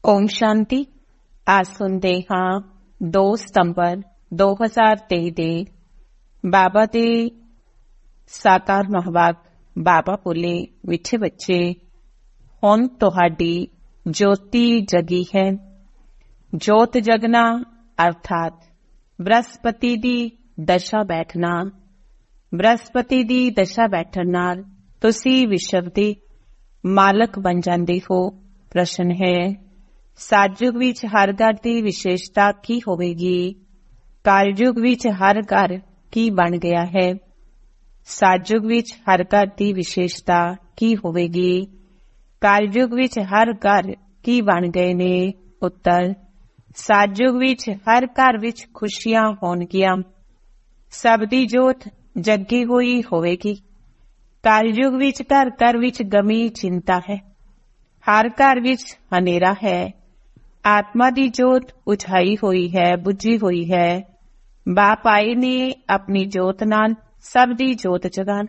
ਓਮ ਸ਼ਾਂਤੀ। ਅੱਜ ਸੁਣਦੇ ਹਾਂ 2 ਸਤੰਬਰ 2023 ਦੇ ਬਾਬਾ ਦੇ ਸਾਕਾਰ ਮਹਾਵਾਕ ਬਾਬਾ ਬੋਲੇ, ਮਿੱਠੇ ਬੱਚੇ, ਹੁਣ ਤੁਹਾਡੀ ਜੋਤੀ ਜਗੀ ਹੈ। ਜੋਤ ਜਗਨਾ ਅਰਥਾਤ ਬ੍ਰਹਸਪਤੀ ਦੀ ਦਸ਼ਾ ਬੈਠਣਾ। ਬ੍ਰਹਸਪਤੀ ਦੀ ਦਸ਼ਾ ਬੈਠਣ ਨਾਲ ਤੁਸੀਂ ਵਿਸ਼ਵ ਦੇ ਮਾਲਕ ਬਣ ਜਾਂਦੇ ਹੋ। ਪ੍ਰਸ਼ਨ ਹੈ, ਸਤਯੁਗ ਵਿੱਚ ਹਰ ਘਰ ਦੀ ਵਿਸ਼ੇਸ਼ਤਾ ਕੀ ਹੋਵੇਗੀ? ਕਲਯੁਗ ਵਿੱਚ ਹਰ ਘਰ ਕੀ ਬਣ ਗਿਆ ਹੈ? ਸਤਯੁਗ ਵਿੱਚ ਹਰ ਘਰ ਦੀ ਵਿਸ਼ੇਸ਼ਤਾ ਕੀ ਹੋਵੇਗੀ? ਕਲਯੁਗ ਵਿੱਚ ਹਰ ਘਰ ਕੀ ਬਣ ਗਏ ਨੇ? ਉੱਤਰ, ਸਤਯੁਗ ਵਿੱਚ ਹਰ ਘਰ ਵਿੱਚ ਖੁਸ਼ੀਆਂ ਹੋਣਗੀਆਂ। ਸਭ ਦੀ ਜੋਤ ਜਗੀ ਹੋਈ ਹੋਵੇਗੀ। ਕਲਯੁਗ ਵਿੱਚ ਘਰ ਘਰ ਵਿੱਚ ਗਮੀ ਚਿੰਤਾ ਹੈ। ਹਰ ਘਰ ਵਿੱਚ ਹਨੇਰਾ ਹੈ। ਆਤਮਾ ਦੀ ਜੋਤ ਉਠਾਈ ਹੋਈ ਹੈ, ਬੁੱਝੀ ਹੋਈ ਹੈ। ਬਾਪ ਆਏ ਨੇ ਆਪਣੀ ਜੋਤ ਨਾਲ ਸਭ ਦੀ ਜੋਤ ਜਗਾਉਣ,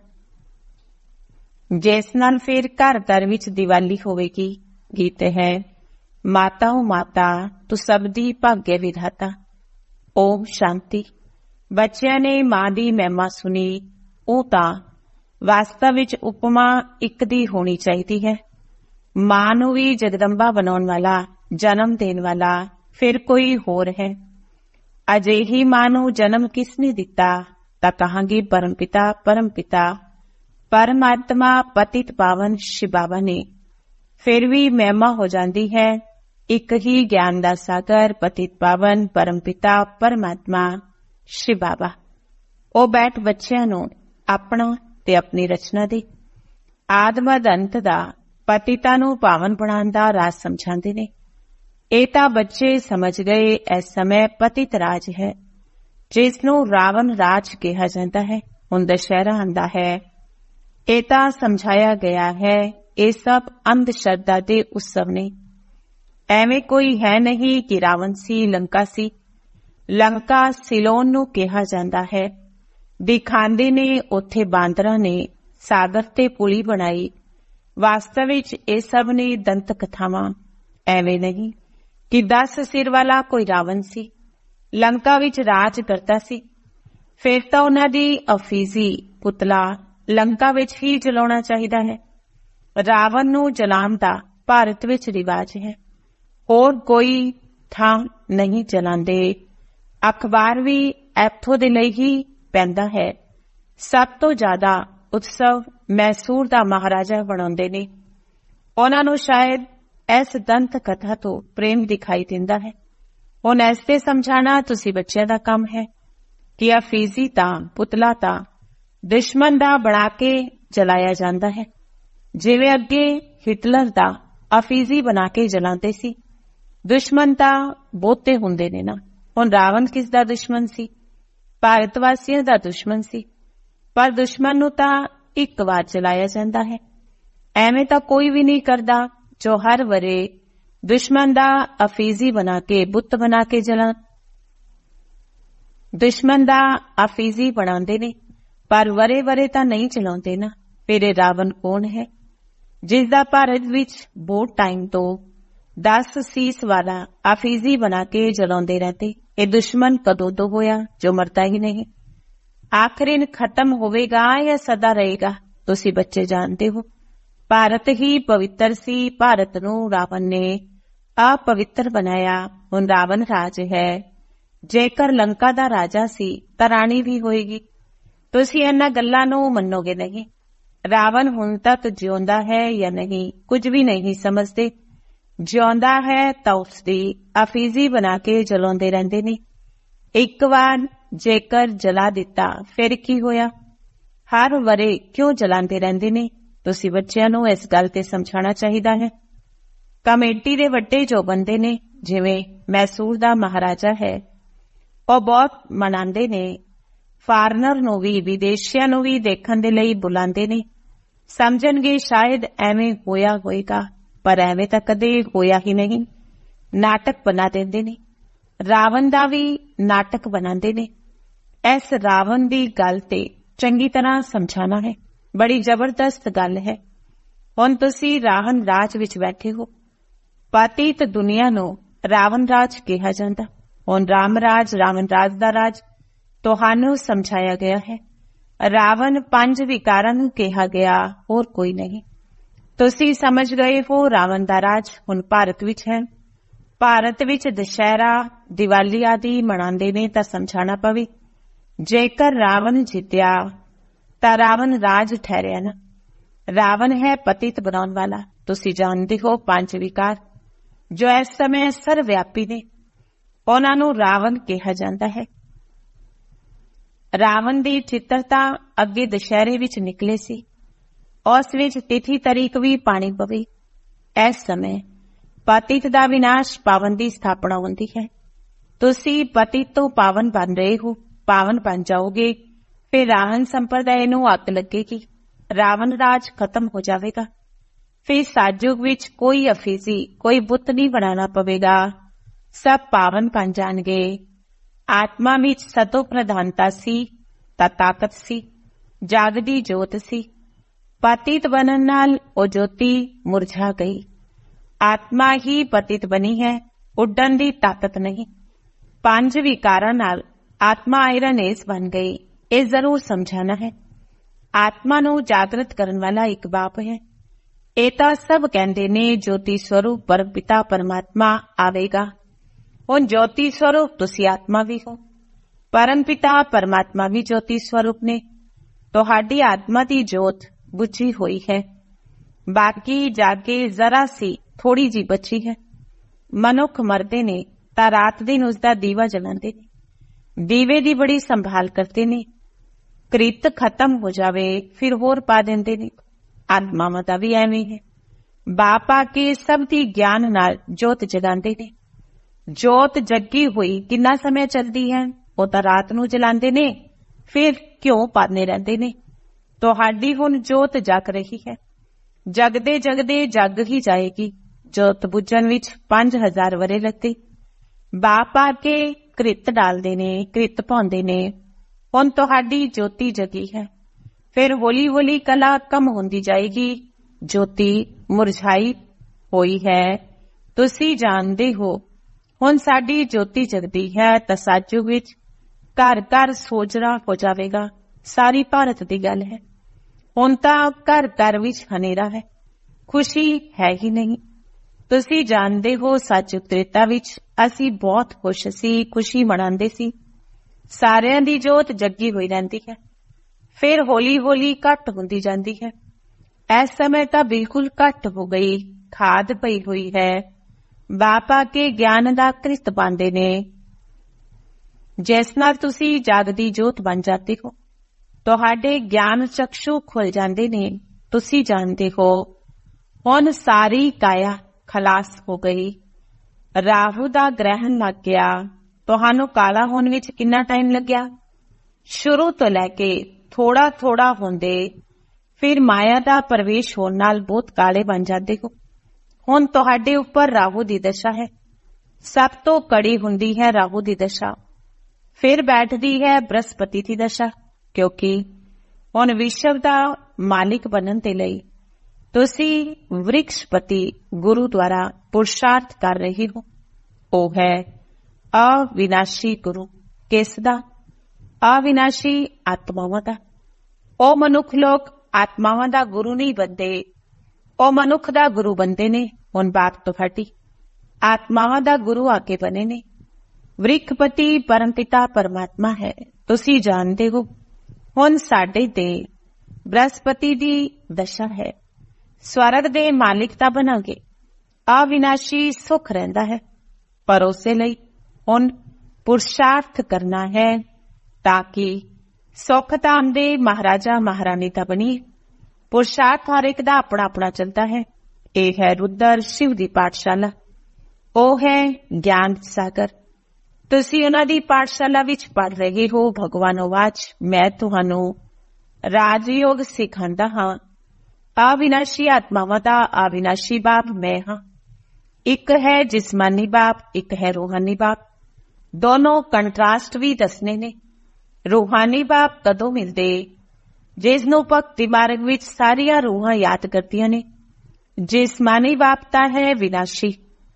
ਜਿਸ ਨਾਲ ਫਿਰ ਘਰ ਘਰ ਵਿੱਚ ਦੀਵਾਲੀ ਹੋਵੇਗੀ। ਗੀਤ ਹੈ, ਮਾਤਾ ਓ ਮਾਤਾ ਤੂੰ ਸਭ ਦੀ ਭਾਗਯ ਵਿਧਾਤਾ। ਓਮ ਸ਼ਾਂਤੀ। ਬੱਚਿਆਂ ਨੇ ਮਾਂ ਦੀ ਮਹਿਮਾ ਸੁਣੀ। ਉਹ ਤਾਂ ਵਾਸਤਵ ਵਿੱਚ ਉਪਮਾ ਇੱਕ ਦੀ ਹੋਣੀ ਚਾਹੀਦੀ ਹੈ। ਮਾਂ ਨੂੰ ਵੀ ਜਗਦੰਬਾ ਬਣਾਉਣ ਵਾਲਾ, ਜਨਮ ਦੇਣ ਵਾਲਾ ਫਿਰ ਕੋਈ ਹੋਰ ਹੈ। ਅਜਿਹੀ ਮਾਂ ਨੂੰ ਜਨਮ ਕਿਸ ਨੇ ਦਿੱਤਾ? ਤਾਂ ਕਹਾਂਗੇ ਪਰਮਪਿਤਾ, ਪਰਮਪਿਤਾ ਪਰਮਾਤਮਾ ਪਤਿਤ ਪਾਵਨ ਸ਼ਿਵ ਬਾਬਾ ਨੇ। ਫਿਰ ਵੀ ਮਹਿਮਾ ਹੋ ਜਾਂਦੀ ਹੈ, ਇੱਕ ਹੀ ਗਿਆਨ ਦਾ ਸਾਗਰ ਪਤਿਤ ਪਾਵਨ ਪਰਮਪਿਤਾ ਪਰਮਾਤਮਾ ਸ਼ਿਵ ਬਾਬਾ। ਉਹ ਬੈਠ ਬੱਚਿਆਂ ਨੂੰ ਆਪਣਾ ਤੇ ਆਪਣੀ ਰਚਨਾ ਦੇ ਆਦਮਦ ਅੰਤ ਦਾ, ਪਤਿਤਾ ਨੂੰ ਪਾਵਨ ਬਣਾਉਣ ਦਾ ਰਾਜ ਸਮਝਾਉਂਦੇ ਨੇ। ਇਹ ਤਾਂ ਬੱਚੇ ਸਮਝ ਗਏ, ਇਸ ਸਮੇਂ ਪਤਿਤ ਰਾਜ ਹੈ, ਜਿਸ ਨੂੰ ਰਾਵਣ ਰਾਜ ਕਿਹਾ ਜਾਂਦਾ ਹੈ। ਹੁਣ ਦੁਸ਼ਹਿਰਾ ਆਉਂਦਾ ਹੈ। ਇਹ ਤਾਂ ਸਮਝਾਇਆ ਗਿਆ ਹੈ, ਇਹ ਸਭ ਅੰਧ ਸ਼ਰਧਾ ਦੇ ਉਤਸਵ ਨੇ। ਐਵੇਂ ਕੋਈ ਹੈ ਨਹੀਂ ਕਿ ਰਾਵਣ ਸੀ, ਲੰਕਾ ਸੀ। ਲੰਕਾ ਸਿਲੋਨ ਨੂੰ ਕਿਹਾ ਜਾਂਦਾ ਹੈ। ਦਿਖਾਉਂਦੇ ਨੇ ਉੱਥੇ ਬਾਂਦਰਾਂ ਨੇ ਸਾਗਰ ਤੇ ਪੁਲੀ ਬਣਾਈ। ਵਾਸਤਵ ਵਿੱਚ ਇਹ ਸਭ ਨੇ ਦੰਤ ਕਥਾਵਾਂ। ਐਵੇਂ ਨਹੀਂ ਕਿ 10 ਸਿਰ ਵਾਲਾ ਕੋਈ ਰਾਵਣ ਸੀ, ਲੰਕਾ ਵਿੱਚ ਰਾਜ ਕਰਦਾ ਸੀ। ਫਿਰ ਤਾਂ ਉਹਨਾਂ ਦੀ ਅਫੀਜ਼ੀ ਪੁਤਲਾ ਲੰਕਾ ਵਿੱਚ ਹੀ ਜਲਾਉਣਾ ਚਾਹੀਦਾ ਹੈ। ਰਾਵਣ ਨੂੰ ਜਲਾਉਣ ਦਾ ਭਾਰਤ ਵਿੱਚ ਰਿਵਾਜ ਹੈ, ਹੋਰ ਕੋਈ ਥਾਂ ਨਹੀਂ ਜਲਾਉਂਦੇ। ਅਖਬਾਰ ਵੀ ਇੱਥੋਂ ਦੇ ਲਈ ਹੀ ਪੈਂਦਾ ਹੈ। ਸਭ ਤੋਂ ਜ਼ਿਆਦਾ ਉਤਸਵ ਮੈਸੂਰ ਦਾ ਮਹਾਰਾਜਾ ਬਣਾਉਂਦੇ ਨੇ। ਉਹਨਾਂ ਨੂੰ ਸ਼ਾਇਦ ਇਸ ਦੰਤ ਕਥਾ ਤੋਂ ਪ੍ਰੇਮ ਦਿਖਾਈ ਦਿੰਦਾ ਹੈ। ਹੁਣ ਇਸ ਤੇ ਸਮਝਾਣਾ ਤੁਸੀਂ ਬੱਚਿਆਂ ਦਾ ਕੰਮ ਹੈ ਕਿ ਅਫੀਜ਼ੀ ਤਾਂ, ਪੁਤਲਾ ਤਾਂ ਦੁਸ਼ਮਣ ਦਾ ਬਣਾ ਕੇ ਜਲਾਇਆ ਜਾਂਦਾ ਹੈ। ਜਿਵੇਂ ਅੱਗੇ ਹਿਟਲਰ ਦਾ ਅਫੀਜ਼ੀ ਬਣਾ ਕੇ ਜਲਾਉਂਦੇ ਸੀ। ਦੁਸ਼ਮਣ ਤਾਂ ਬਹੁਤੇ ਹੁੰਦੇ ਨੇ ਨਾ। ਹੁਣ ਰਾਵਣ ਕਿਸ ਦਾ ਦੁਸ਼ਮਣ ਸੀ? ਭਾਰਤ ਵਾਸੀਆਂ ਦਾ ਦੁਸ਼ਮਣ ਸੀ। ਪਰ ਦੁਸ਼ਮਣ ਨੂੰ ਤਾਂ ਇੱਕ ਵਾਰ ਜਲਾਇਆ ਜਾਂਦਾ ਹੈ। ਐਵੇਂ ਤਾਂ ਕੋਈ ਵੀ ਨਹੀਂ ਕਰਦਾ ਜੋ ਹਰ ਵਰੇ ਦੁਸ਼ਮਣ ਦਾ ਅਫੀਜ਼ੀ ਬਣਾ ਕੇ, ਬੁੱਤ ਬਣਾ ਕੇ ਜਲਾਉਣ। ਦੁਸ਼ਮਣ ਦਾ ਅਫੀਜ਼ੀ ਬਣਾਉਂਦੇ ਨੇ, ਪਰ ਵਰੇ ਵਰੇ ਤਾਂ ਨਹੀਂ ਜਲਾਉਂਦੇ ਨਾ। ਫਿਰ ਇਹ ਰਾਵਣ ਕੌਣ ਹੈ, ਜਿਸ ਦਾ ਭਾਰਤ ਵਿੱਚ ਬਹੁਤ ਟਾਈਮ ਤੋਂ 10 ਸੀਸ ਵਾਲਾ ਅਫੀਜ਼ੀ ਬਣਾ ਕੇ ਜਲਾਉਂਦੇ ਰਹਿੰਦੇ? ਇਹ ਦੁਸ਼ਮਣ ਕਦੋਂ ਤੋਂ ਹੋਇਆ ਜੋ ਮਰਦਾ ਹੀ ਨਹੀਂ? ਆਖਿਰ ਖਤਮ ਹੋਵੇਗਾ ਜਾਂ ਸਦਾ ਰਹੇਗਾ? ਤੁਸੀਂ ਬੱਚੇ ਜਾਣਦੇ ਹੋ। ਭਾਰਤ ਹੀ ਪਵਿੱਤਰ ਸੀ। ਭਾਰਤ ਨੂੰ ਰਾਵਣ ਨੇ ਅਪਵਿੱਤਰ ਬਣਾਇਆ। ਹੁਣ ਰਾਵਣ ਰਾਜ ਹੈ। ਜੇਕਰ ਲੰਕਾ ਦਾ ਰਾਜਾ ਸੀ ਤਾਂ ਰਾਣੀ ਵੀ ਹੋਏਗੀ। ਤੁਸੀਂ ਇਹਨਾਂ ਗੱਲਾਂ ਨੂੰ ਮੰਨੋਗੇ ਨਹੀਂ। ਰਾਵਣ ਹੁਣ ਤੱਕ ਜਿਉਂਦਾ ਹੈ ਜਾਂ ਨਹੀਂ, ਕੁਝ ਵੀ ਨਹੀਂ ਸਮਝਦੇ। ਜਿਉਂਦਾ ਹੈ ਤਾਂ ਉਸਦੀ ਅਫੀਜ਼ੀ ਬਣਾ ਕੇ ਜਲਾਉਂਦੇ ਰਹਿੰਦੇ ਨੇ। ਇੱਕ ਵਾਰ ਜੇਕਰ ਜਲਾ ਦਿੱਤਾ ਫਿਰ ਕੀ ਹੋਇਆ? ਹਰ ਵਰੇ ਕਿਉਂ ਜਲਾਉਂਦੇ ਰਹਿੰਦੇ ਨੇ? ਤੁਸੀਂ ਬੱਚਿਆਂ ਨੂੰ ਇਸ ਗੱਲ ਤੇ ਸਮਝਾਉਣਾ ਚਾਹੀਦਾ ਹੈ। ਕਮੇਟੀ ਦੇ ਵੱਡੇ ਜੋ ਬੰਦੇ ਨੇ, ਜਿਵੇਂ ਮੈਸੂਰ ਦਾ ਮਹਾਰਾਜਾ ਹੈ, ਉਹ ਬਹੁਤ ਮਨਾਉਂਦੇ ਨੇ। ਫਾਰਨਰ ਨੂੰ ਵੀ, ਵਿਦੇਸ਼ੀਆਂ ਨੂੰ ਵੀ ਦੇਖਣ ਦੇ ਲਈ ਬੁਲਾਉਂਦੇ ਨੇ। ਸਮਝਣਗੇ ਸ਼ਾਇਦ ਐਵੇਂ ਹੋਇਆ ਹੋਏਗਾ, ਪਰ ਐਵੇਂ ਤਾਂ ਕਦੇ ਹੋਇਆ ਹੀ ਨਹੀਂ। ਨਾਟਕ ਬਣਾ ਦਿੰਦੇ ਨੇ। ਰਾਵਣ ਦਾ ਵੀ ਨਾਟਕ ਬਣਾਉਂਦੇ ਨੇ। ਇਸ ਰਾਵਣ ਦੀ ਗੱਲ ਤੇ ਚੰਗੀ ਤਰ੍ਹਾਂ ਸਮਝਾਣਾ ਹੈ। ਬੜੀ ਜ਼ਬਰਦਸਤ ਗੱਲ ਹੈ। ਹੁਣ ਤੁਸੀਂ ਰਾਵਣ ਰਾਜ ਵਿੱਚ ਬੈਠੇ ਹੋ। ਪਤਿਤ ਦੁਨੀਆ ਨੂੰ ਰਾਵਣ ਰਾਜ ਕਿਹਾ ਜਾਂਦਾ। ਹੁਣ ਰਾਮ ਰਾਜ, ਰਾਵਣ ਰਾਜ ਦਾ ਰਾਜ ਤੁਹਾਨੂੰ ਸਮਝਾਇਆ ਗਿਆ ਹੈ। ਰਾਵਣ 5 ਵਿਕਾਰਾਂ ਨੂੰ ਕਿਹਾ ਗਿਆ, ਹੋਰ ਕੋਈ ਨਹੀਂ। ਤੁਸੀਂ ਸਮਝ ਗਏ ਹੋ ਰਾਵਣ ਦਾ ਰਾਜ ਹੁਣ ਭਾਰਤ ਵਿੱਚ ਹੈ। ਭਾਰਤ ਵਿੱਚ ਦੁਸ਼ਹਿਰਾ, ਦੀਵਾਲੀ ਆਦਿ ਮਨਾਉਂਦੇ ਨੇ ਤਾਂ ਸਮਝਾਣਾ ਪਵੇ। ਜੇਕਰ ਰਾਵਣ ਜਿੱਤਿਆ ਤਾਂ ਰਾਵਣ ਰਾਜ ਠਹਿਰਿਆ ਨਾ। ਰਾਵਣ ਹੈ ਪਤਿਤ ਬਣਾਉਣ ਵਾਲਾ। ਤੁਸੀਂ ਜਾਣਦੇ ਹੋ 5 ਵਿਕਾਰ ਜੋ ਇਸ ਸਮੇਂ ਸਰਵਿਆਪੀ ਨੇ, ਉਹਨਾਂ ਨੂੰ ਰਾਵਣ ਕਿਹਾ ਜਾਂਦਾ ਹੈ। ਰਾਵਣ ਦੀ ਚਿੱਤਰਤਾ ਅੱਗੇ ਦੁਸ਼ਹਿਰੇ ਵਿੱਚ ਨਿਕਲੇ ਸੀ। ਉਸ ਵਿੱਚ ਤਿਥੀ ਤਰੀਕ ਵੀ ਪਾਣੀ ਪਵੇ। ਇਸ ਸਮੇਂ ਪਤਿਤ ਦਾ ਵਿਨਾਸ਼, ਪਾਵਨ ਦੀ ਸਥਾਪਨਾ ਹੁੰਦੀ ਹੈ। ਤੁਸੀਂ ਪਤਿਤ ਤੋਂ ਪਾਵਨ ਬਣ ਰਹੇ ਹੋ, ਪਾਵਨ ਬਣ ਜਾਓਗੇ। ਫਿਰ ਰਾਵਣ ਸੰਪਰਦਾਇ ਨੂੰ ਅੱਗ ਲੱਗੇਗੀ, ਰਾਵਣ ਰਾਜ ਖਤਮ ਹੋ ਜਾਵੇਗਾ। ਫਿਰ ਸਾਜੁਗ ਵਿੱਚ ਕੋਈ ਅਫੀਜ਼ੀ, ਕੋਈ ਬੁੱਤ ਨਹੀਂ ਬਣਾਉਣਾ ਪਵੇਗਾ, ਸਭ ਪਾਵਨ ਬਣ ਜਾਣਗੇ। ਆਤਮਾ ਵਿੱਚ ਸਤੋ ਪ੍ਰਧਾਨਤਾ ਸੀ ਤਾਂ ਤਾਕਤ ਸੀ, ਜਾਗਦੀ ਜੋਤ ਸੀ। ਪਤਿਤ ਬਣਨ ਨਾਲ ਉਹ ਜੋਤੀ ਮੁਰਝਾ ਗਈ। ਆਤਮਾ ਹੀ ਪਤਿਤ ਬਣੀ ਹੈ, ਉੱਡਣ ਦੀ ਤਾਕਤ ਨਹੀਂ। 5 ਵਿਕਾਰਾਂ ਨਾਲ ਆਤਮਾ ਆਇਰਨੇਸ ਬਣ ਗਈ। ਇਹ ਜ਼ਰੂਰ ਸਮਝਾਣਾ ਹੈ। ਆਤਮਾ ਨੂੰ ਜਾਗਰਤ ਕਰਨ ਵਾਲਾ ਇੱਕ ਬਾਪ ਹੈ। ਇਹ ਤਾਂ ਸਭ ਕਹਿੰਦੇ ਨੇ ਜੋਤੀ ਸਰੂਪ ਪਰਮ ਪਿਤਾ ਪਰਮਾਤਮਾ ਆਵੇਗਾ। ਹੁਣ ਜੋਤੀ ਸਰੂਪ ਤੁਸੀਂ ਆਤਮਾ ਵੀ ਹੋ, ਪਰਮ ਪਿਤਾ ਪਰਮਾਤਮਾ ਵੀ ਜੋਤੀ ਸਰੂਪ ਨੇ। ਤੁਹਾਡੀ ਆਤਮਾ ਦੀ ਜੋਤ ਬੁਝੀ ਹੋਈ ਹੈ, ਬਾਕੀ ਜਾਗੇ ਜ਼ਰਾ ਸੀ ਥੋੜੀ ਜੀ ਬਚੀ ਹੈ। ਮਨੁੱਖ ਮਰਦੇ ਨੇ ਤਾਂ ਰਾਤ ਦਿਨ ਉਸਦਾ ਦੀਵਾ ਜਲਾਉਂਦੇ ਨੇ, ਦੀਵੇ ਦੀ ਬੜੀ ਸੰਭਾਲ ਕਰਦੇ ਨੇ। ਕ੍ਰਿਤ ਖਤਮ ਹੋ ਜਾਵੇ ਫਿਰ ਹੋਰ ਪਾ ਦਿੰਦੇ ਨੇ। ਆਤਮਾਵਾਂ ਦਾ ਵੀ ਐਵੇਂ ਹੈ। ਬਾਪ ਆ ਕੇ ਸਭ ਦੀ ਗਿਆਨ ਨਾਲ ਜੋਤ ਜਗਾਉਂਦੇ ਨੇ। ਜੋਤ ਜੱਗੀ ਹੋਈ ਕਿੰਨਾ ਸਮੇਂ ਚੱਲਦੀ ਹੈ? ਉਹ ਤਾਂ ਰਾਤ ਨੂੰ ਜਲਾਉਂਦੇ ਨੇ, ਫਿਰ ਕਿਉਂ ਪਾਉਂਦੇ ਰਹਿੰਦੇ ਨੇ। ਤੁਹਾਡੀ ਹੁਣ ਜੋਤ ਜਗ ਰਹੀ ਹੈ, ਜਗਦੇ ਜਗਦੇ ਜਗ ਹੀ ਜਾਏਗੀ। ਜੋਤ ਬੁੱਝਣ ਵਿੱਚ 5000 ਵਰੇ ਲੱਗਦੇ। ਬਾਪ ਆ ਕੇ ਕ੍ਰਿਤ ਡਾਲਦੇ ਨੇ, ਕ੍ਰਿਤ ਪਾਉਂਦੇ ਨੇ। ਹੁਣ ਤੁਹਾਡੀ ਜੋਤੀ ਜਗੀ ਹੈ, ਫਿਰ ਹੌਲੀ ਹੌਲੀ ਕਲਾ ਕਮ ਹੁੰਦੀ ਜਾਏਗੀ। ਜੋਤੀ ਮੁਰਝਾਈ ਹੋਈ ਹੈ, ਤੁਸੀਂ ਜਾਣਦੇ ਹੋ। ਹੁਣ ਸਾਡੀ ਜੋਤੀ ਜਗਦੀ ਹੈ ਤਾਂ ਸਾਜੂ ਵਿੱਚ ਘਰ ਘਰ ਸੋਜਣਾ ਹੋ ਜਾਵੇਗਾ। ਸਾਰੀ ਭਾਰਤ ਦੀ ਗੱਲ ਹੈ। ਹੁਣ ਤਾਂ ਘਰ ਘਰ ਵਿੱਚ ਹਨੇਰਾ ਹੈ, ਖੁਸ਼ੀ ਹੈ ਹੀ ਨਹੀਂ। ਤੁਸੀਂ ਜਾਣਦੇ ਹੋ ਸੱਚੁਗ ਤ੍ਰੇਤਾ ਵਿੱਚ ਅਸੀਂ ਬਹੁਤ ਖੁਸ਼ ਸੀ, ਖੁਸ਼ੀ ਮਨਾਉਂਦੇ ਸੀ। ਸਾਰਿਆਂ ਦੀ ਜੋਤ ਜੱਗੀ ਹੋਈ ਰਹਿੰਦੀ ਹੈ, ਫਿਰ ਹੌਲੀ ਹੌਲੀ ਘੱਟ ਹੁੰਦੀ ਜਾਂਦੀ ਹੈ। ਇਸ ਸਮੇਂ ਤਾਂ ਬਿਲਕੁਲ ਘੱਟ ਹੋ ਗਈ, ਖਾਦ ਪਈ ਹੋਈ ਹੈ। ਬਾਪ ਆ ਕੇ ਗਿਆਨ ਦਾ ਕ੍ਰਿਤ ਪਾਉਂਦੇ ਨੇ, ਜਿਸ ਨਾਲ ਤੁਸੀਂ ਜਾਗਦੀ ਜੋਤ ਬਣ ਜਾਂਦੇ ਹੋ। ਤੁਹਾਡੇ ਗਿਆਨ ਚਕਸ਼ੂ ਖੁੱਲ ਜਾਂਦੇ ਨੇ। ਤੁਸੀਂ ਜਾਣਦੇ ਹੋ ਹੁਣ ਸਾਰੀ ਕਾਇਆ ਖਲਾਸ ਹੋ ਗਈ। ਰਾਹੂ ਦਾ ਗ੍ਰਹਿਣ ਲੱਗ ਗਿਆ। ਤੁਹਾਨੂੰ ਕਾਲਾ ਹੋਣ ਵਿੱਚ ਕਿੰਨਾ ਟਾਈਮ ਲੱਗਿਆ? ਸ਼ੁਰੂ ਤੋਂ ਲੈ ਕੇ ਥੋੜਾ ਥੋੜਾ ਹੁੰਦੇ, ਫਿਰ ਮਾਇਆ ਦਾ ਪ੍ਰਵੇਸ਼ ਹੋਣ ਨਾਲ ਬਹੁਤ ਕਾਲੇ ਬਣ ਜਾਂਦੇ ਹੋ। ਹੁਣ ਤੁਹਾਡੇ ਉੱਪਰ ਰਾਹੂ ਦੀ ਦਸ਼ਾ ਹੈ। ਸਭ ਤੋਂ ਕੜੀ ਹੁੰਦੀ ਹੈ ਰਾਹੂ ਦੀ ਦਸ਼ਾ, ਫਿਰ ਬੈਠਦੀ ਹੈ ਬ੍ਰਹਸਪਤੀ ਦੀ ਦਸ਼ਾ। ਕਿਉਂਕਿ ਹੁਣ ਵਿਸ਼ਵ ਦਾ ਮਾਲਿਕ ਬਣਨ ਦੇ ਲਈ ਤੁਸੀਂ ਵ੍ਰਿਕਸ਼ਪਤੀ ਗੁਰੂ ਦੁਆਰਾ ਪੁਰਸ਼ਾਰਥ ਕਰ ਰਹੇ ਹੋ। ਉਹ ਹੈ ਅਵਿਨਾਸ਼ੀ ਗੁਰੂ। ਕਿਸ ਦਾ? ਅਵਿਨਾਸ਼ੀ ਆਤਮਾਵਾਂ ਦਾ। ਉਹ ਮਨੁੱਖ ਲੋਕ ਆਤਮਾਵਾਂ ਦਾ ਗੁਰੂ ਨਹੀਂ ਬਣਦੇ, ਉਹ ਮਨੁੱਖ ਦਾ ਗੁਰੂ ਬਣਦੇ ਨੇ। ਹੁਣ ਬਾਤ ਤੁਹਾਡੀ ਆਤਮਾਵਾਂ ਦਾ ਗੁਰੂ ਆ ਕੇ ਬਣੇ ਨੇ। ਵ੍ਰਿਕਸ਼ਪਤੀ ਪਰਮਪਿਤਾ ਪਰਮਾਤਮਾ ਹੈ, ਤੁਸੀਂ ਜਾਣਦੇ ਹੋ। ਹੁਣ ਸਾਡੇ ਤੇ ਬ੍ਰਹਸਪਤੀ ਦੀ ਦਸ਼ਾ ਹੈ। ਸਵਰਗ ਦੇ ਮਾਲਿਕ ਤਾਂ ਬਣਾਂਗੇ, ਅਵਿਨਾਸ਼ੀ ਸੁਖ ਰਹਿੰਦਾ ਹੈ, ਪਰ ਉਸੇ ਲਈ ਹੁਣ ਪੁਰਸ਼ਾਰਥ ਕਰਨਾ ਹੈ ਤਾਂ ਕਿ ਸੁਖ ਧਾਮ ਦੇ ਮਹਾਰਾਜਾ ਮਹਾਰਾਣੀ ਤਾਂ ਬਣੀਏ। ਪੁਰਸ਼ਾਰਥ ਹਰ ਇੱਕ ਦਾ ਆਪਣਾ ਆਪਣਾ ਚੱਲਦਾ ਹੈ। ਇਹ ਹੈ ਰੁਦਰ ਸ਼ਿਵ ਦੀ ਪਾਠਸ਼ਾਲਾ, ਉਹ ਹੈ ਗਿਆਨ ਸਾਗਰ। ਤੁਸੀਂ ਉਹਨਾਂ ਦੀ ਪਾਠਸ਼ਾਲਾ ਵਿੱਚ ਪੜ੍ਹ ਰਹੇ ਹੋ। ਭਗਵਾਨ ਆਵਾਜ਼, ਮੈਂ ਤੁਹਾਨੂੰ ਰਾਜਯੋਗ ਸਿਖਾਉਂਦਾ ਹਾਂ। ਅਵਿਨਾਸ਼ੀ ਆਤਮਾਵਾਂ ਦਾ ਅਵਿਨਾਸ਼ੀ ਬਾਪ ਮੈਂ ਹਾਂ। ਇੱਕ ਹੈ ਜਿਸਮਾਨੀ ਬਾਪ, ਇੱਕ ਹੈ ਰੂਹਾਨੀ ਬਾਪ। ਦੋਨੋਂ ਕੰਟਰਾਸਟ ਵੀ ਦੱਸਣੇ ਨੇ। ਰੂਹਾਨੀ ਬਾਪ ਕਦੋਂ ਮਿਲਦੇ? ਜਿਸ ਨੂੰ ਭਗਤੀ ਮਾਰਗ ਵਿੱਚ ਸਾਰੀਆਂ ਰੂਹਾਂ ਯਾਦ ਕਰਦੀਆਂ ਨੇ। ਜਿਸਮਾਨੀ ਬਾਪ ਤਾਂ ਹੈ ਵਿਨਾਸ਼ੀ,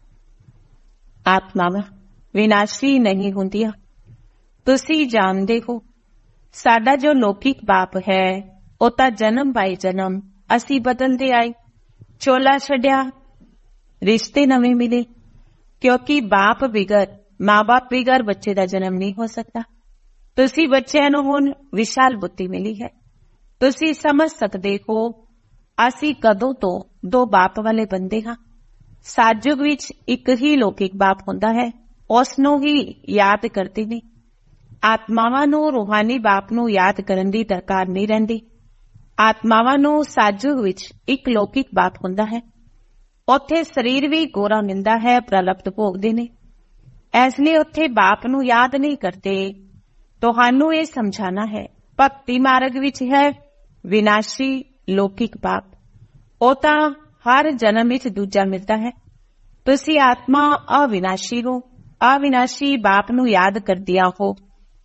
ਆਤਮਾਵਾਂ ਵਿਨਾਸ਼ੀ ਨਹੀਂ ਹੁੰਦੀਆਂ। ਤੁਸੀਂ ਜਾਣਦੇ ਹੋ ਸਾਡਾ ਜੋ ਲੌਕਿਕ ਬਾਪ ਹੈ ਉਹ ਤਾਂ ਜਨਮ ਬਾਈ ਜਨਮ ਅਸੀਂ ਬਦਲਦੇ ਆਏ। ਚੋਲਾ ਛੱਡਿਆ, ਰਿਸ਼ਤੇ ਨਵੇਂ ਮਿਲੇ, ਕਿਉਂਕਿ ਬਾਪ ਬਿਗਰ, ਮਾਂ-ਬਾਪ ਬਿਗਰ ਬੱਚੇ ਦਾ ਜਨਮ ਨਹੀਂ ਹੋ ਸਕਦਾ। ਤੁਸੀਂ ਬੱਚਿਆਂ ਨੂੰ ਹੁਣ ਵਿਸ਼ਾਲ ਬੁੱਧੀ ਮਿਲੀ ਹੈ। ਤੁਸੀਂ ਸਮਝ ਸਕਦੇ ਹੋ ਅਸੀਂ ਕਦੋਂ ਤੋਂ ਦੋ ਬਾਪ ਵਾਲੇ ਬੰਦੇ ਹਾਂ। ਸਾਜੁਗ ਵਿੱਚ ਇੱਕ ਹੀ ਲੌਕਿਕ ਬਾਪ ਹੁੰਦਾ ਹੈ, ਉਸ ਨੂੰ ਹੀ ਯਾਦ ਕਰਦੇ ਨੇ। ਆਤਮਾਵਾਂ ਨੂੰ ਰੂਹਾਨੀ ਬਾਪ ਨੂੰ ਯਾਦ ਕਰਨ ਦੀ ਦਰਕਾਰ ਨਹੀਂ ਰਹਿੰਦੀ। ਆਤਮਾਵਾਂ ਨੂੰ ਸਾਜੁਗ ਵਿੱਚ ਇੱਕ ਲੌਕਿਕ ਬਾਪ ਹੁੰਦਾ ਹੈ। ਉੱਥੇ ਸਰੀਰ ਵੀ ਗੋਰਾ ਮਿਲਦਾ ਹੈ, ਪ੍ਰਲਪਤ ਭੋਗਦੇ ਨੇ, ਇਸ ਲਈ ਉੱਥੇ ਬਾਪ ਨੂੰ ਯਾਦ ਨਹੀਂ ਕਰਦੇ। ਤੁਹਾਨੂੰ ਇਹ ਸਮਝਾਣਾ ਹੈ ਭਗਤੀ ਮਾਰਗ ਵਿੱਚ ਹੈ ਵਿਨਾਸ਼ੀ ਲੌਕਿਕ ਬਾਪ, ਉਹ ਤਾਂ ਹਰ ਜਨਮ ਵਿੱਚ ਦੂਜਾ ਮਿਲਦਾ ਹੈ। ਤੁਸੀਂ ਆਤਮਾ ਅਵਿਨਾਸ਼ੀ ਹੋ, ਅਵਿਨਾਸ਼ੀ ਬਾਪ ਨੂੰ ਯਾਦ ਕਰਦਿਆਂ ਹੋ।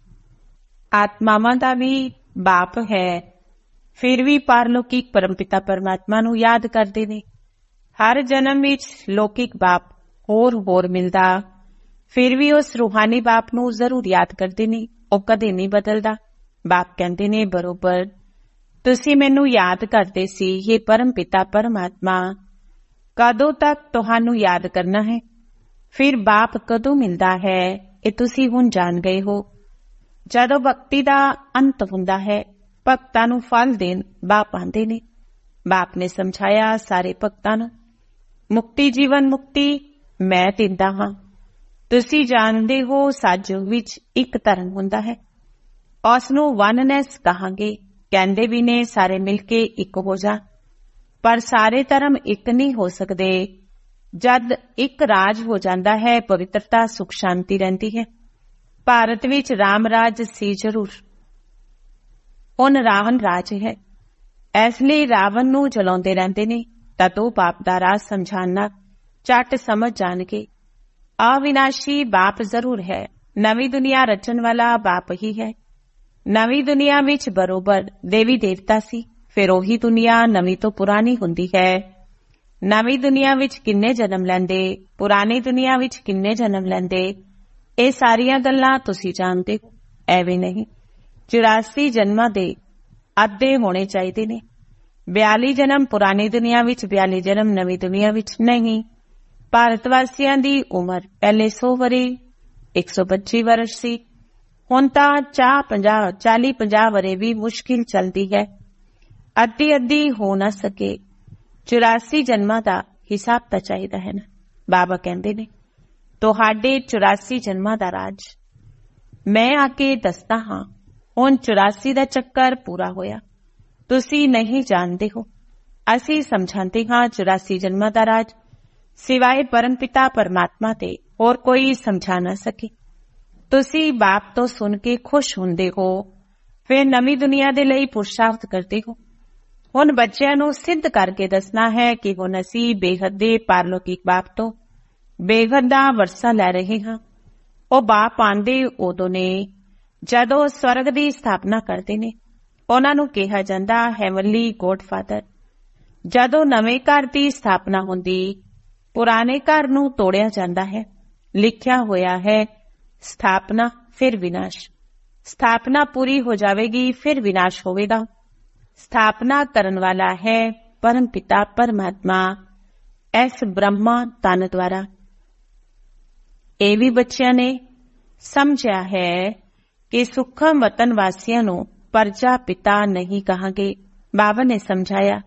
ਆਤਮਾਵਾਂ ਦਾ ਵੀ ਬਾਪ ਹੈ, ਫਿਰ ਵੀ ਪਾਰਲੌਕਿਕ ਪਰਮਪਿਤਾ ਪਰਮਾਤਮਾ ਨੂੰ ਯਾਦ ਕਰਦੇ ਨੇ। ਹਰ ਜਨਮ ਵਿੱਚ ਲੌਕਿਕ ਬਾਪ ਹੋਰ ਮਿਲਦਾ, ਫਿਰ ਵੀ ਉਸ ਰੂਹਾਨੀ ਬਾਪ ਨੂੰ ਜ਼ਰੂਰ ਯਾਦ ਕਰਦੇ ਨੇ। ਉਹ ਕਦੇ ਨਹੀਂ ਬਦਲਦਾ। ਬਾਪ ਕਹਿੰਦੇ ਨੇ ਬਰੋਬਰ ਤੁਸੀਂ ਮੈਨੂੰ ਯਾਦ ਕਰਦੇ ਸੀ, ਇਹ ਪਰਮਪਿਤਾ ਪਰਮਾਤਮਾ। ਕਦੋਂ ਤੱਕ ਤੁਹਾਨੂੰ ਯਾਦ ਕਰਨਾ ਹੈ? ਫਿਰ ਬਾਪ ਕਦੋਂ ਮਿਲਦਾ ਹੈ ਇਹ ਤੁਸੀਂ ਹੁਣ ਜਾਣ ਗਏ ਹੋ। ਜਦੋਂ ਭਗਤੀ ਦਾ ਅੰਤ ਹੁੰਦਾ ਹੈ, ਭਗਤਾਂ ਨੂੰ ਫਲ ਦੇਣ ਬਾਪ ਆਉਂਦੇ ਨੇ। ਬਾਪ ਨੇ ਸਮਝਾਇਆ ਸਾਰੇ ਭਗਤਾਂ ਨੂੰ ਮੁਕਤੀ, ਜੀਵਨ ਮੁਕਤੀ ਮੈਂ ਦਿੰਦਾ ਹਾਂ। ਤੁਸੀਂ ਜਾਣਦੇ ਹੋ ਸਾਜੁਗ ਵਿੱਚ ਇੱਕ ਧਰਮ ਹੁੰਦਾ ਹੈ, ਉਸ ਨੂੰ ਵਨਨੈਸ ਕਹਾਂਗੇ। ਕਹਿੰਦੇ ਵੀ ਨੇ ਸਾਰੇ ਮਿਲ ਕੇ ਇੱਕ ਹੋ ਜਾ, ਪਰ ਸਾਰੇ ਧਰਮ ਇੱਕ ਨਹੀਂ ਹੋ ਸਕਦੇ। ਜਦ ਇੱਕ ਰਾਜ ਹੋ ਜਾਂਦਾ ਹੈ, ਪਵਿੱਤਰਤਾ, ਸੁਖ ਸ਼ਾਂਤੀ ਰਹਿੰਦੀ ਹੈ। ਭਾਰਤ ਵਿੱਚ ਰਾਮ ਰਾਜ ਸੀ ਜ਼ਰੂਰ, ਹੁਣ ਰਾਵਣ ਰਾਜ ਹੈ, ਇਸ ਲਈ ਰਾਵਣ ਨੂੰ ਜਲਾਉਂਦੇ ਰਹਿੰਦੇ ਨੇ। ਤਦੋਂ ਬਾਪ ਦਾ ਰਾਜ ਸਮਝਾਣਾ ਝੱਟ ਸਮਝ ਜਾਣਗੇ। ਅਵਿਨਾਸ਼ੀ ਬਾਪ ਜ਼ਰੂਰ ਹੈ, ਨਵੀਂ ਦੁਨੀਆ ਰਚਣ ਵਾਲਾ ਬਾਪ ਹੀ ਹੈ। ਨਵੀਂ ਦੁਨੀਆ ਵਿੱਚ ਬਰੋਬਰ ਦੇਵੀ ਦੇਵਤਾ ਸੀ, ਫਿਰ ਉਹੀ ਦੁਨੀਆ ਨਵੀਂ ਤੋਂ ਪੁਰਾਣੀ ਹੁੰਦੀ ਹੈ। ਨਵੀਂ ਦੁਨੀਆ ਵਿੱਚ ਕਿੰਨੇ ਜਨਮ ਲੈਂਦੇ, ਪੁਰਾਣੀ ਦੁਨੀਆ ਵਿੱਚ ਕਿੰਨੇ ਜਨਮ ਲੈਂਦੇ, ਇਹ ਸਾਰੀਆਂ ਗੱਲਾਂ ਤੁਸੀਂ ਜਾਣਦੇ ਹੋ। ਐਵੇਂ ਨਹੀਂ, 84 ਜਨਮਾਂ ਦੇ ਅੱਧੇ ਹੋਣੇ ਚਾਹੀਦੇ ਨੇ। 42 ਜਨਮ ਪੁਰਾਣੀ ਦੁਨੀਆ ਵਿੱਚ, 42 ਜਨਮ ਨਵੀਂ ਦੁਨੀਆ ਵਿੱਚ ਨਹੀਂ। ਭਾਰਤ ਵਾਸੀਆਂ ਦੀ ਉਮਰ ਪਹਿਲੇ 100 ਵਰੇ 125 ਵਰਸ਼ ਸੀ, ਹੁਣ ਤਾਂ 40-50 ਵਰੇ ਵੀ ਮੁਸ਼ਕਿਲ ਚਲਦੀ ਹੈ। ਅੱਧੀ ਹੋ ਨਾ ਸਕੇ। 84 ਜਨਮਾਂ ਦਾ ਹਿਸਾਬ ਤਾਂ ਚਾਹੀਦਾ ਹੈ ਨਾ। ਬਾਬਾ ਕਹਿੰਦੇ ਨੇ ਤੁਹਾਡੇ 84 ਜਨਮਾਂ ਦਾ ਰਾਜ ਮੈਂ ਆ ਕੇ ਦੱਸਦਾ ਹਾਂ। ਹੁਣ 84 ਦਾ ਚੱਕਰ ਪੂਰਾ ਹੋਇਆ, ਤੁਸੀਂ ਨਹੀਂ ਜਾਣਦੇ ਹੋ। ਅਸੀਂ ਸਮਝਾਉਂਦੇ ਹਾਂ 84 ਜਨਮਾਂ ਦਾ ਰਾਜ ਸਿਵਾਏ ਪਰਮਪਿਤਾ ਪਰਮਾਤਮਾ ਤੇ ਹੋਰ ਕੋਈ ਸਮਝਾ ਨਾ ਸਕੇ। ਤੁਸੀਂ ਬਾਪ ਤੋਂ ਸੁਣ ਕੇ ਖੁਸ਼ ਹੁੰਦੇ ਹੋ, ਫਿਰ ਨਵੀਂ ਦੁਨੀਆ ਦੇ ਲਈ ਪੁਰਸ਼ਾਰਥ ਕਰਦੇ ਹੋ। ਹੁਣ ਬੱਚਿਆਂ ਨੂੰ ਸਿੱਧ ਕਰਕੇ ਦੱਸਣਾ ਹੈ ਕਿ ਹੁਣ ਅਸੀਂ ਬੇਹੱਦ ਦੇ ਪਾਰਲੌਕਿਕ ਬਾਪ ਤੋਂ ਬੇਹੱਦ ਦਾ ਵਰਸਾ ਲੈ ਰਹੇ ਹਾਂ। ਉਹ ਬਾਪ ਆਂਦੇ ਉਦੋਂ ਨੇ ਜਦੋਂ ਸਵਰਗ ਦੀ ਸਥਾਪਨਾ ਕਰਦੇ ਨੇ। ਉਹਨਾਂ ਨੂੰ ਕਿਹਾ ਜਾਂਦਾ ਹੈਵਨਲੀ ਗੋਡਫਾਦਰ। ਜਦੋਂ ਨਵੇਂ ਘਰ ਦੀ ਸਥਾਪਨਾ ਹੁੰਦੀ, ਪੁਰਾਣੇ ਘਰ ਨੂੰ ਤੋੜਿਆ ਜਾਂਦਾ ਹੈ। ਲਿਖਿਆ ਹੋਇਆ ਹੈ ਸਥਾਪਨਾ ਫਿਰ ਵਿਨਾਸ਼। ਸਥਾਪਨਾ ਪੂਰੀ ਹੋ ਜਾਵੇਗੀ, ਫਿਰ ਵਿਨਾਸ਼ ਹੋਵੇਗਾ। ਸਥਾਪਨਾ ਕਰਨ ਵਾਲਾ ਹੈ ਪਰਮ ਪਿਤਾ ਪਰਮਾਤਮਾ, ਇਸ ਬ੍ਰਹਮਾ ਤਨ ਦੁਆਰਾ। ਇਹ ਵੀ ਬੱਚਿਆਂ ਨੇ ਸਮਝਿਆ ਹੈ ਕਿ ਸੁਖਮ ਵਤਨ ਵਾਸੀਆਂ ਨੂੰ ਪਰਜਾ ਪਿਤਾ ਨਹੀਂ ਕਹਾਂਗੇ। ਬਾਬਾ ਨੇ ਸਮਝਾਇਆ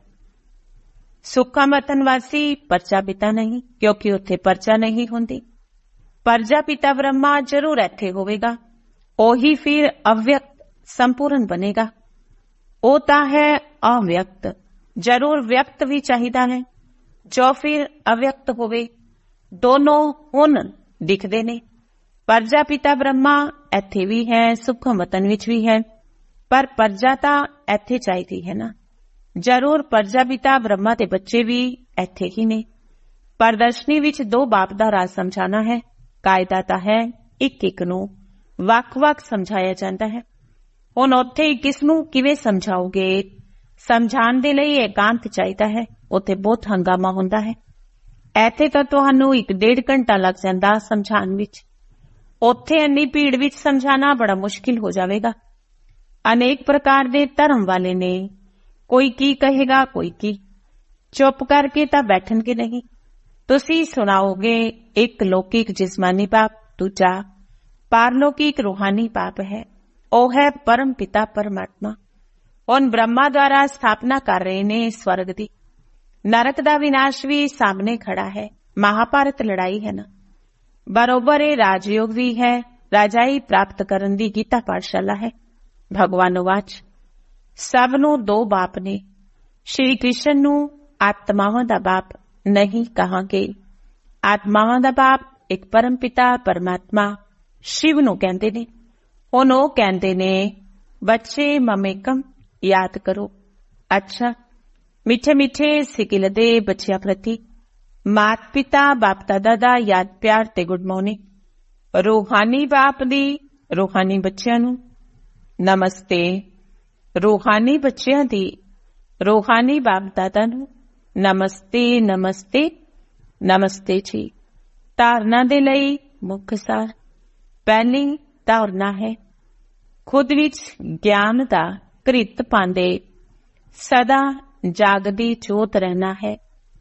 ਸੁਖਮ ਵਤਨ ਵਾਸੀ ਪਰਜਾ ਪਿਤਾ ਨਹੀਂ, ਕਿਉਂਕਿ ਉੱਥੇ ਪਰਜਾ ਨਹੀਂ ਹੁੰਦੀ। ਪਰਜਾ ਪਿਤਾ ਬ੍ਰਹਮਾ ਜ਼ਰੂਰ ਇੱਥੇ ਹੋਵੇਗਾ, ਉਹੀ ਫਿਰ ਅਵਿਅਕਤ ਸੰਪੂਰਨ ਬਣੇਗਾ। ਉਹ ਤਾਂ ਹੈ ਅਵਿਅਕਤ, ਜ਼ਰੂਰ ਵਿਅਕਤ ਵੀ ਚਾਹੀਦਾ ਹੈ ਜੋ ਫਿਰ ਅਵਿਅਕਤ ਹੋਵੇ। ਦੋਨੋਂ ਹੁਣ ਦਿਖਦੇ ਨੇ। ਪਰਜਾ ਪਿਤਾ ਬ੍ਰਹਮਾ ਇੱਥੇ ਵੀ ਹੈ, ਸੁਖਮ ਵਤਨ ਵਿੱਚ ਵੀ ਹੈ, ਪਰ ਪਰਜਾ ਤਾਂ ਇੱਥੇ ਚਾਹੀਦੀ ਹੈ ਨਾ। ਜ਼ਰੂਰ ਪਰਜਾ ਪਿਤਾ ਬ੍ਰਹਮਾ ਦੇ ਬੱਚੇ ਵੀ ਇੱਥੇ ਹੀ ਨੇ। ਪ੍ਰਦਰਸ਼ਨੀ ਵਿੱਚ ਦੋ ਬਾਪ ਦਾ ਰਾਜ ਸਮਝਾਣਾ ਹੈ। ਕਾਇਦਾ ਤਾਂ ਹੈ ਇੱਕ ਨੂੰ ਵੱਖ-ਵੱਖ ਸਮਝਾਇਆ ਜਾਂਦਾ ਹੈ। ਹੁਣ ਉੱਥੇ ਕਿਸ ਨੂੰ ਕਿਵੇਂ ਸਮਝਾਓਗੇ? ਸਮਝਾਉਣ ਦੇ ਲਈ ਇਕਾਂਤ ਚਾਹੀਦਾ ਹੈ। ਉੱਥੇ ਬਹੁਤ ਹੰਗਾਮਾ ਹੁੰਦਾ ਹੈ। ਇੱਥੇ ਤਾਂ ਤੁਹਾਨੂੰ 1-1.5 ਘੰਟਾ ਲੱਗ ਜਾਂਦਾ ਸਮਝਾਉਣ ਵਿੱਚ, ਉੱਥੇ ਇੰਨੀ ਭੀੜ ਵਿੱਚ ਸਮਝਾਣਾ ਬੜਾ ਮੁਸ਼ਕਿਲ ਹੋ ਜਾਵੇਗਾ। ਅਨੇਕ ਪ੍ਰਕਾਰ ਦੇ ਧਰਮ ਵਾਲੇ ਨੇ, ਕੋਈ ਕੀ ਕਹੇਗਾ, ਕੋਈ ਕੀ। ਚੁੱਪ ਕਰਕੇ ਤਾਂ ਬੈਠਣਗੇ ਨਹੀਂ। ਤੁਸੀਂ ਸੁਣਾਓਗੇ, ਇੱਕ ਲੌਕਿਕ ਜਿਸਮਾਨੀ ਪਾਪ, ਦੂਜਾ ਪਾਰਲੌਕਿਕ ਰੂਹਾਨੀ ਪਾਪ ਹੈ। ਉਹ ਹੈ ਪਰਮ ਪਿਤਾ ਪਰਮਾਤਮਾ। ਹੁਣ ਬ੍ਰਹਮਾ ਦੁਆਰਾ ਸਥਾਪਨਾ ਕਰ ਰਹੇ ਨੇ ਸਵਰਗ ਦੀ। ਨਰਕ ਦਾ ਵਿਨਾਸ਼ ਵੀ ਸਾਹਮਣੇ ਖੜਾ ਹੈ। ਮਹਾਭਾਰਤ ਲੜਾਈ ਹੈ ਨਾ, ਬਰੋਬਰ ਇਹ ਰਾਜਯੋਗ ਵੀ ਹੈ। ਰਾਜਾਈ ਪ੍ਰਾਪਤ ਕਰਨ ਦੀ ਗੀਤਾ ਪਾਠਸ਼ਾਲਾ ਹੈ। ਭਗਵਾਨ ਵਾਚ, ਸਭ ਨੂੰ 2 ਬਾਪ ਨੇ। ਸ਼੍ਰੀ ਕ੍ਰਿਸ਼ਨ ਨੂੰ ਆਤਮਾਵਾਂ ਦਾ ਬਾਪ ਨਹੀਂ ਕਹਾਂਗੇ। ਆਤਮਾਵਾਂ ਦਾ ਬਾਪ ਇੱਕ ਪਰਮ ਪਿਤਾ ਪਰਮਾਤਮਾ ਸ਼ਿਵ ਨੂੰ ਕਹਿੰਦੇ ਨੇ। ਹੁਣ ਉਹ ਕਹਿੰਦੇ ਨੇ, ਬੱਚੇ ਮਮੇਕਮ ਯਾਦ ਕਰੋ। ਅੱਛਾ, ਮਿੱਠੇ ਮਿੱਠੇ ਸਿਕਿਲ ਦੇ ਬੱਚਿਆਂ ਪ੍ਰਤੀ ਮਾਤ ਪਿਤਾ ਬਾਪ ਦਾਦਾ ਦਾ ਯਾਦ ਪਿਆਰ ਤੇ ਗੁੱਡ ਮਾਰਨਿੰਗ। ਰੂਹਾਨੀ ਬਾਪ ਦੀ ਰੂਹਾਨੀ ਬੱਚਿਆਂ ਨੂੰ ਨਮਸਤੇ। ਰੂਹਾਨੀ ਬੱਚਿਆਂ ਦੀ ਰੂਹਾਨੀ ਬਾਪ ਦਾਦਾ ਨੂੰ ਨਮਸਤੇ ਨਮਸਤੇ ਨਮਸਤੇ ਜੀ। ਧਾਰਨਾ ਦੇ ਲਈ ਮੁੱਖ ਸਾਰ। ਪਹਿਲੀ ਧਾਰਨਾ ਹੈ, ਖੁਦ ਵਿੱਚ ਗਿਆਨ ਦਾ ਘਰਿਤ ਪਾਉਂਦੇ ਸਦਾ ਜਾਗਦੀ ਜੋਤ ਰਹਿਣਾ ਹੈ।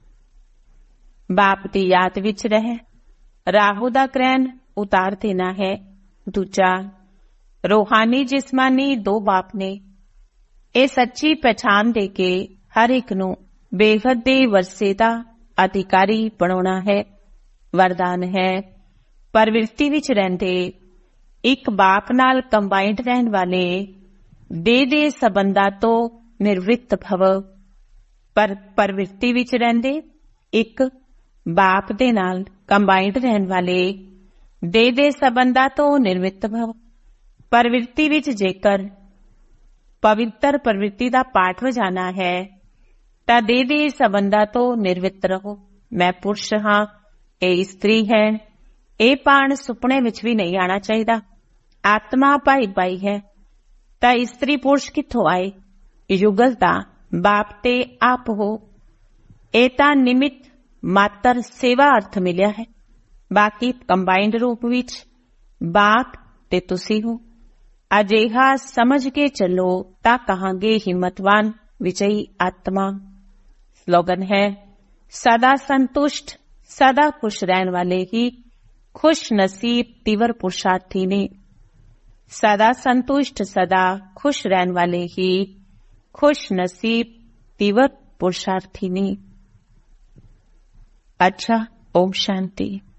ਬਾਪ ਦੀ ਯਾਦ ਵਿੱਚ ਰਹਿ ਰਾਹੂ ਦਾ ਗ੍ਰਹਿਣ ਉਤਾਰ ਦੇਣਾ ਹੈ। ਦੂਜਾ, ਰੂਹਾਨੀ ਜਿਸਮਾਨੀ 2 ਬਾਪ ਨੇ। ਇਹ ਸੱਚੀ ਪਛਾਣ ਦੇ ਕੇ ਹਰ ਇੱਕ ਨੂੰ ਬੇਹੱਦ ਦੇ ਵਰਸੇ ਦਾ ਅਧਿਕਾਰੀ ਬਣਾਉਣਾ ਹੈ। ਵਰਦਾਨ ਹੈ, ਪ੍ਰਵਿਰਤੀ ਵਿੱਚ ਰਹਿੰਦੇ ਇੱਕ ਬਾਪ ਨਾਲ ਕੰਬਾਈਨਡ ਰਹਿਣ ਵਾਲੇ ਦੇ ਸੰਬੰਧਾਂ ਤੋਂ ਨਿਰਵਿਤ ਭਵ। ਪਰ ਪ੍ਰਵਿਰਤੀ ਵਿੱਚ ਰਹਿੰਦੇ ਇੱਕ ਬਾਪ ਦੇ ਨਾਲ ਕੰਬਾਈਨਡ ਰਹਿਣ ਵਾਲੇ ਦੇ ਸੰਬੰਧਾਂ ਤੋਂ ਨਿਰਵਿਤ ਭਵ। ਪ੍ਰਵਿਰਤੀ ਵਿੱਚ ਜੇਕਰ ਪਵਿੱਤਰ ਪ੍ਰਵਿਰਤੀ ਦਾ ਪਾਠ ਵਜਾਣਾ ਹੈ ਤਾਂ ਦੇ ਸੰਬੰਧਾਂ ਤੋਂ ਨਿਰਵਿਤ ਰਹੋ। ਮੈਂ ਪੁਰਸ਼ ਹਾਂ, ਇਹ ਇਸਤਰੀ ਹੈ, ਇਹ ਪਾਣ ਸੁਪਨੇ ਵਿੱਚ ਵੀ ਨਹੀਂ ਆਣਾ ਚਾਹੀਦਾ। ਆਤਮਾ ਭਾਈ ਹੈ ਤਾਂ ਇਸਤਰੀ ਪੁਰਸ਼ ਕਿੱਥੋਂ ਆਏ? ਯੁਗਲ ਤਾਂ ਬਾਪ ਤੇ ਆਪ ਹੋ। ਇਹ ਤਾਂ ਨਿਮਿਤ ਮਾਤਰ ਸੇਵਾ ਅਰਥ ਮਿਲਿਆ ਹੈ। ਬਾਕੀ ਕੰਬਾਈਨਡ ਰੂਪ ਵਿੱਚ ਬਾਪ ਤੇ ਤੁਸੀਂ ਹੋ। ਅਜਿਹਾ ਸਮਝ ਕੇ ਚੱਲੋ ਤਾਂ ਕਹਾਂਗੇ ਹਿੰਮਤਵਾਨ ਵਿਜਈ ਆਤਮਾ। ਸਲੋਗਨ ਹੈ, ਸਦਾ ਸੰਤੁਸ਼ਟ ਸਦਾ ਖੁਸ਼ ਰਹਿਣ ਵਾਲੇ ਹੀ ਖੁਸ਼ ਨਸੀਬ ਤਿਵਰ ਪੁਰਸ਼ਾਰਥੀ ਨੇ। ਸਦਾ ਸੰਤੁਸ਼ਟ ਸਦਾ ਖੁਸ਼ ਰਹਿਣ ਵਾਲੇ ਹੀ ਖੁਸ਼ ਨਸੀਬ ਤਿਵਰ ਪੁਰਸ਼ਾਰਥੀ ਨੇ। अच्छा, ओम शांति।